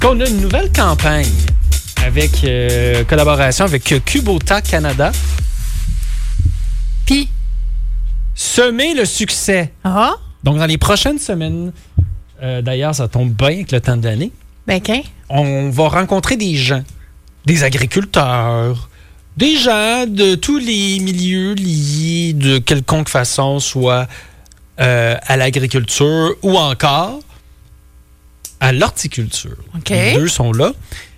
qu'on a une nouvelle campagne avec collaboration avec Kubota Canada. Puis? Semer le succès. Ah? Donc, dans les prochaines semaines, d'ailleurs, ça tombe bien avec le temps de l'année, on va rencontrer des gens, des agriculteurs, des gens de tous les milieux liés de quelconque façon, soit à l'agriculture ou encore à l'horticulture. Les deux sont là.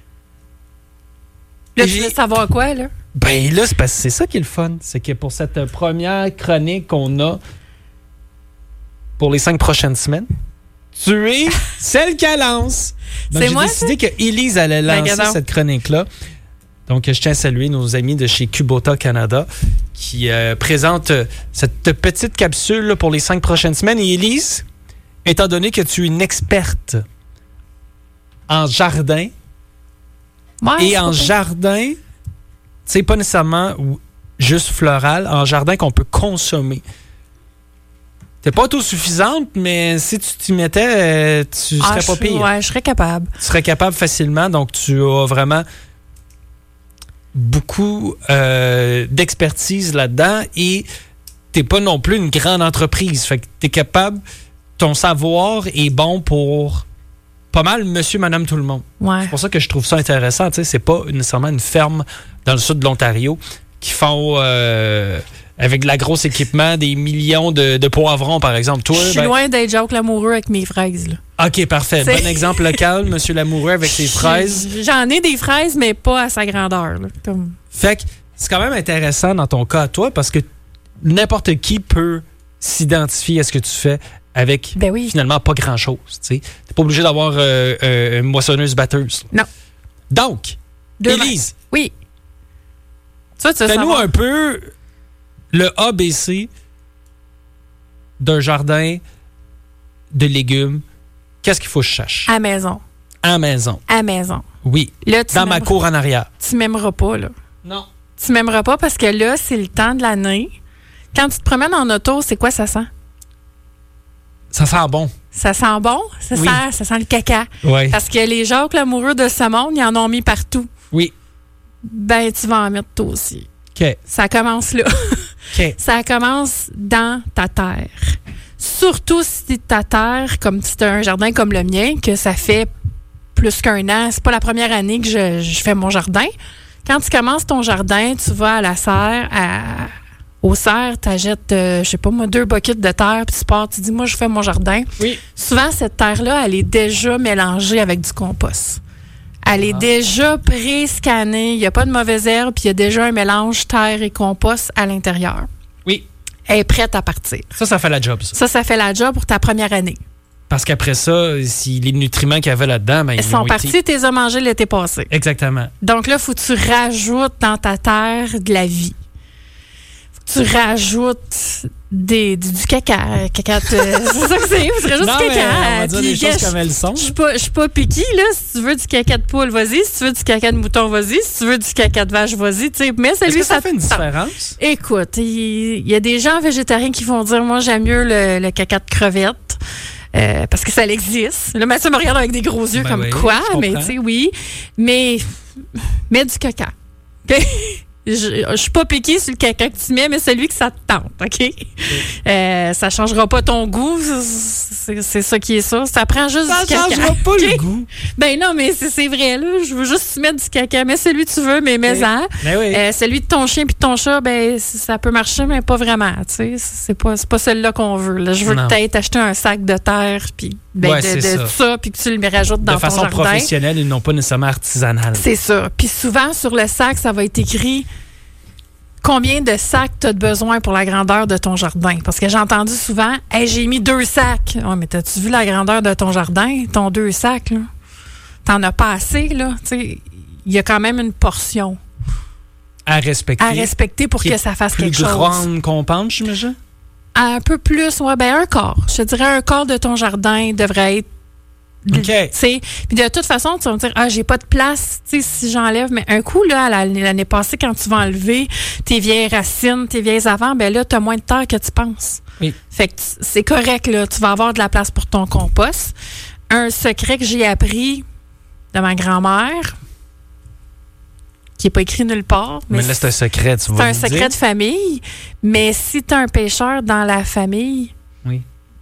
Là, tu veux savoir quoi, là? Ben là, c'est ça qui est le fun. C'est que pour cette première chronique qu'on a pour les 5 prochaines semaines, tu es celle qui lance. Donc, j'ai décidé que Élise allait lancer cette chronique-là. Donc, je tiens à saluer nos amis de chez Kubota Canada qui présentent cette petite capsule là, pour les 5 prochaines semaines. Et Élise, étant donné que tu es une experte en jardin, et en jardin, c'est pas nécessairement juste floral, en jardin qu'on peut consommer. T'es pas autosuffisante, mais si tu t'y mettais, tu serais pas pire. Ouais, je serais capable. Tu serais capable facilement, donc tu as vraiment beaucoup d'expertise là-dedans et t'es pas non plus une grande entreprise. Fait que t'es capable, ton savoir est bon pour pas mal monsieur, madame, tout le monde. Ouais. C'est pour ça que je trouve ça intéressant. Tu sais, c'est pas nécessairement une ferme dans le sud de l'Ontario qui font avec de la grosse équipement des millions de poivrons, par exemple. Toi, je suis loin d'être Jacques Lamoureux avec mes fraises. Là. OK, parfait. Bon exemple local, monsieur Lamoureux avec ses fraises. J'en ai des fraises, mais pas à sa grandeur. Là. Fait que c'est quand même intéressant dans ton cas à toi parce que n'importe qui peut s'identifier à ce que tu fais avec finalement pas grand-chose. Tu n'es pas obligé d'avoir une moissonneuse-batteuse. Non. Donc, Élise. Oui. Fais-nous un peu le ABC d'un jardin de légumes. Qu'est-ce qu'il faut que je cherche? À maison. À maison. À maison. Oui. Là, dans ma cour en arrière. Tu m'aimeras pas, là. Non. Tu m'aimeras pas parce que là, c'est le temps de l'année. Quand tu te promènes en auto, c'est quoi ça sent? Ça sent bon. Ça sent bon? Ça sent le caca. Oui. Parce que les Jacques Lamoureux de ce monde, ils en ont mis partout. Oui. Ben, tu vas en mettre toi aussi. OK. Ça commence là. OK. Ça commence dans ta terre. Surtout si ta terre, comme si tu as un jardin comme le mien, que ça fait plus qu'un an. C'est pas la première année que je fais mon jardin. Quand tu commences ton jardin, tu vas à la serre, au cerf, tu achètes, je sais pas moi, 2 buckets de terre, puis tu pars, tu dis, moi, je fais mon jardin. Oui. Souvent, cette terre-là, elle est déjà mélangée avec du compost. Elle est déjà pré-scannée. Il n'y a pas de mauvaise herbe, puis il y a déjà un mélange terre et compost à l'intérieur. Oui. Elle est prête à partir. Ça fait la job, ça. Ça fait la job pour ta première année. Parce qu'après ça, si les nutriments qu'il y avait là-dedans, ben, ils sont partis, tu les as mangés l'été passé. Exactement. Donc là, il faut que tu rajoutes dans ta terre de la vie. Tu rajoutes du caca. C'est ça que c'est. Tu rajoutes du caca. On va dire les choses comme elles sont. Je suis pas piquée, là. Si tu veux du caca de poule, vas-y. Si tu veux du caca de mouton, vas-y. Si tu veux du caca de vache, vas-y. Mais est-ce que ça fait une différence? Écoute, il y a des gens végétariens qui vont dire, moi, j'aime mieux le caca de crevette. Parce que ça existe. Là, Mathieu me regarde avec des gros yeux quoi, mais tu sais, oui. Mais mets du caca. OK? Je suis pas piquée sur le caca que tu mets, mais celui que ça te tente, OK? Ça changera pas ton goût, c'est ça qui est ça. Ça prend juste du caca. Ça changera pas le goût. Ben non, mais c'est vrai, là. Je veux juste mettre du caca. Mets celui que tu veux, mais mets-en. Celui de ton chien puis de ton chat, ben ça peut marcher, mais pas vraiment, tu sais. C'est pas celui-là qu'on veut, là. Je veux peut-être acheter un sac de terre, puis de ça, puis que tu le rajoutes dans ton jardin. De façon professionnelle et non pas nécessairement artisanale. C'est ça. Puis souvent, sur le sac, ça va être écrit combien de sacs tu as besoin pour la grandeur de ton jardin. Parce que j'ai entendu souvent, hey, j'ai mis 2 sacs. Oh, mais t'as-tu vu la grandeur de ton jardin? Ton 2 sacs, là? T'en as pas assez, là? Il y a quand même une portion à respecter pour que ça fasse quelque chose. Plus grande qu'on pense, j'imagine? Un peu plus, un quart. Je te dirais un quart de ton jardin devrait être. OK. Puis de toute façon, tu vas me dire, j'ai pas de place si j'enlève. Mais un coup, là, l'année passée, quand tu vas enlever tes vieilles racines, tes vieilles avants, ben là, tu as moins de terre que tu penses. Oui. Fait que c'est correct, là. Tu vas avoir de la place pour ton compost. Un secret que j'ai appris de ma grand-mère, qui n'est pas écrit nulle part. Mais là, c'est un secret, tu vas C'est un secret de famille. Mais si tu as un pêcheur dans la famille, oui.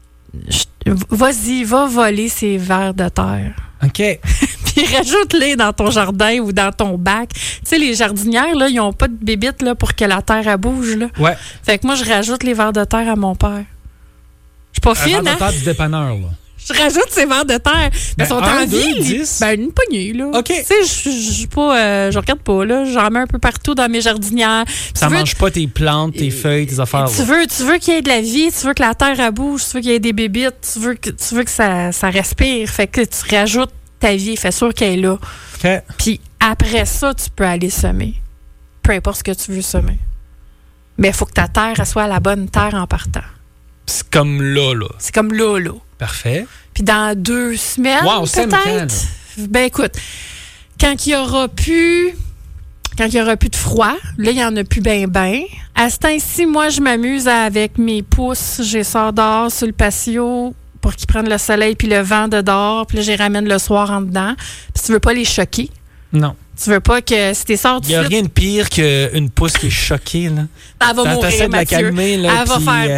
Vas-y, va voler ces vers de terre. OK. Puis rajoute-les dans ton jardin ou dans ton bac. Tu sais, les jardinières, là, ils n'ont pas de bébites là, pour que la terre elle bouge. Là. Ouais. Fait que moi, je rajoute les vers de terre à mon père. Je suis pas fine, vers de terre du dépanneur, là. Je rajoute ces vers de terre. Mais sont en vie. Une poignée, là. OK. Tu sais, je regarde pas, là. J'en mets un peu partout dans mes jardinières. Ça mange pas tes plantes, tes feuilles, tes affaires. Tu veux qu'il y ait de la vie, tu veux que la terre elle bouge, tu veux qu'il y ait des bébites, tu veux que ça respire. Fait que tu rajoutes ta vie, fais sûr qu'elle est là. OK. Puis après ça, tu peux aller semer. Peu importe ce que tu veux semer. Mais il faut que ta terre elle soit la bonne terre en partant. C'est comme là. C'est comme là. Parfait. Puis dans 2 semaines, peut-être. Ben écoute, quand il y aura plus de froid, là, il n'y en a plus ben. À ce temps-ci, moi, je m'amuse avec mes pousses. Je les sors dehors sur le patio pour qu'ils prennent le soleil puis le vent de dehors. Puis là, je les ramène le soir en dedans. Puis tu veux pas les choquer. Non. Tu veux pas que si t'es sorti. Il n'y a rien de pire qu'une pousse qui est choquée, là. Elle va mourir, Mathieu. De la calmer, là. Elle va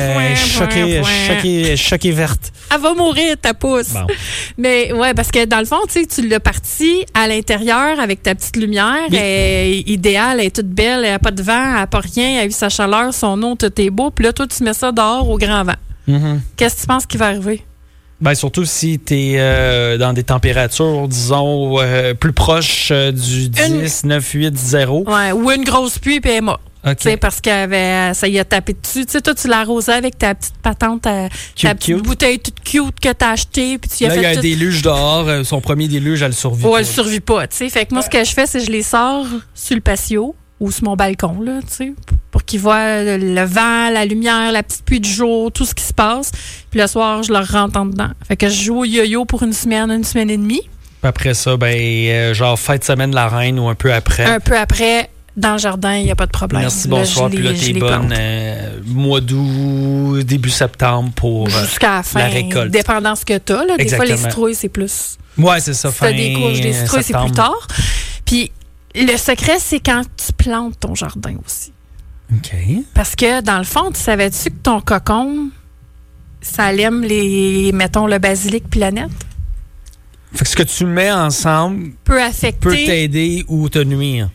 faire choquée verte. Elle va mourir, ta pousse. Bon. Mais ouais, parce que dans le fond, tu l'as parti à l'intérieur avec ta petite lumière. Oui. Elle est idéale, elle est toute belle, elle n'a pas de vent, elle n'a pas rien, elle a eu sa chaleur, son eau, tout est beau. Puis là, toi, tu mets ça dehors au grand vent. Mm-hmm. Qu'est-ce que tu penses qui va arriver? Ben, surtout si tu es dans des températures, disons, plus proches du 10, 9, 8, 0. Ouais, ou une grosse pluie, puis elle est morte. Okay. Parce ça y a tapé dessus. T'sais, toi, tu l'arrosais avec ta petite patente, ta petite bouteille toute cute que tu as achetée. Puis tu là, il y a un déluge dehors. Son premier déluge, elle ne survit pas. Elle ne survit pas. T'sais. Fait que moi, ce que je fais, c'est que je les sors sur le patio ou sur mon balcon, là, pour qu'ils voient le vent, la lumière, la petite pluie du jour, tout ce qui se passe. Puis le soir, je leur rentre en dedans. Fait que je joue au yo-yo pour une semaine et demie. Puis après ça, genre fin de semaine de la reine ou un peu après. Un peu après, dans le jardin, il n'y a pas de problème. Merci, bonsoir. Puis là, t'es bonne mois d'août, début septembre pour jusqu'à la fin, la récolte. Dépendant ce que tu as. Des fois, les citrouilles, c'est plus... Ouais, c'est ça. Si tu as des couches, des citrouilles, c'est plus tard. Puis le secret, c'est quand tu plantes ton jardin aussi. OK. Parce que, dans le fond, tu savais-tu que ton cocon, ça aime mettons, le basilic puis la nette? Fait que ce que tu mets ensemble peut affecter, peut t'aider ou te nuire.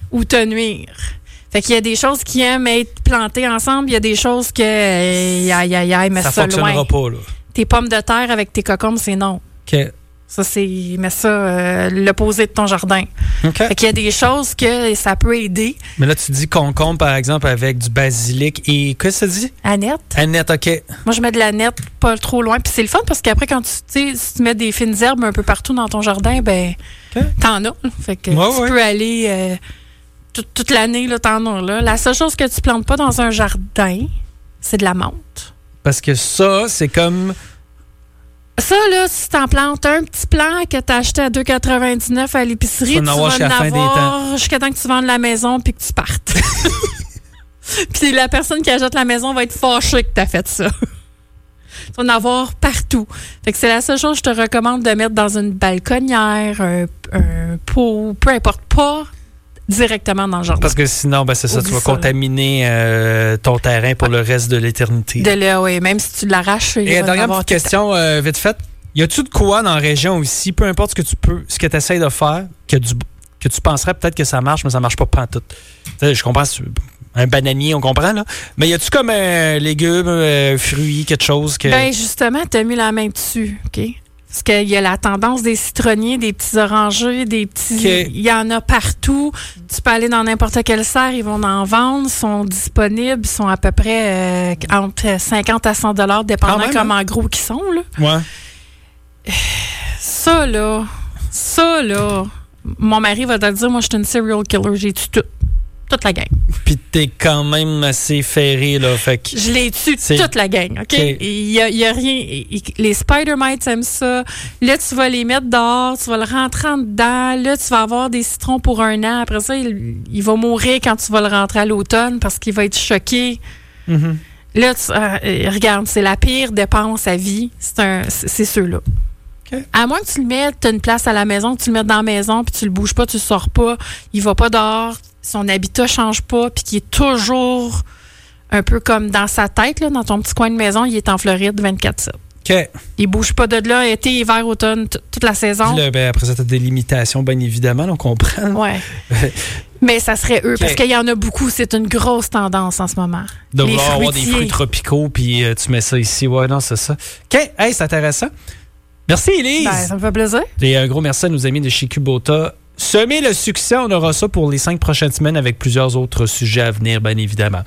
Fait qu'il y a des choses qui aiment être plantées ensemble, il y a des choses que mais ça fonctionnera loin. Pas, là. Tes pommes de terre avec tes cocombes, c'est non. OK. Ça, l'opposé de ton jardin. Okay. Fait qu'il y a des choses que ça peut aider. Mais là, tu dis concombre, par exemple, avec du basilic et... Qu'est-ce que ça dit? Annette. Annette, OK. Moi, je mets de l'annette pas trop loin. Puis c'est le fun parce qu'après, quand si tu mets des fines herbes un peu partout dans ton jardin, ben t'en as. Fait que tu peux aller toute l'année, là, t'en as là. La seule chose que tu plantes pas dans un jardin, c'est de la menthe. Parce que ça, c'est comme... Ça, là, si t'en plantes un petit plant que t'as acheté à 2,99 à l'épicerie, tu vas en avoir jusqu'à temps que tu vendes la maison puis que tu partes. Puis la personne qui achète la maison va être fâchée que t'as fait ça. Tu vas en avoir partout. Fait que c'est la seule chose que je te recommande de mettre dans une balconnière, un pot, peu importe, pas directement dans le jardin. Parce que sinon, c'est ça, tu vas contaminer ton terrain pour le reste de l'éternité. Oui, même si tu l'arraches. Et dernière petite question, vite fait. Y a-tu de quoi dans la région aussi, peu importe ce que tu essaies de faire, que tu penserais peut-être que ça marche, mais ça marche pas pantoute? Je comprends, un bananier, on comprend, là. Mais y a-tu comme un légume, fruit, quelque chose que... Ben justement, t'as mis la main dessus, OK? Parce qu'il y a la tendance des citronniers, des petits orangers, des petits... Il y en a partout. Tu peux aller dans n'importe quelle serre, ils vont en vendre, ils sont disponibles, ils sont à peu près entre 50 à 100 $, dépendant comment gros qu'ils sont, là. Ouais. Ça, là, mon mari va te dire, moi, je suis une serial killer, j'ai tué toute la gang. Puis t'es quand même assez ferré, là. Fait que je l'ai tué toute la gang, OK? Il y a rien. Les spider mites aiment ça. Là, tu vas les mettre dehors, tu vas le rentrer en dedans. Là, tu vas avoir des citrons pour 1 an. Après ça, il va mourir quand tu vas le rentrer à l'automne parce qu'il va être choqué. Mm-hmm. Là, regarde, c'est la pire dépense à vie. C'est ceux-là. Okay. À moins que tu le mettes, tu as une place à la maison, que tu le mettes dans la maison, puis tu le bouges pas, tu le sors pas, il va pas dehors, son habitat change pas, puis qu'il est toujours un peu comme dans sa tête, là, dans ton petit coin de maison, il est en Floride 24/7. OK. Il bouge pas de là, été, hiver, automne, toute la saison. Là, après ça, tu as des limitations, bien évidemment, on comprend. Ouais. Mais ça serait eux, parce qu'il y en a beaucoup. C'est une grosse tendance en ce moment. De vouloir avoir des fruits tropicaux, puis tu mets ça ici. Ouais, non, c'est ça. OK, hey, c'est intéressant. Merci, Élise. Ça me fait plaisir. Et un gros merci à nos amis de chez Kubota. Semez le succès, on aura ça pour les 5 prochaines semaines avec plusieurs autres sujets à venir, bien évidemment.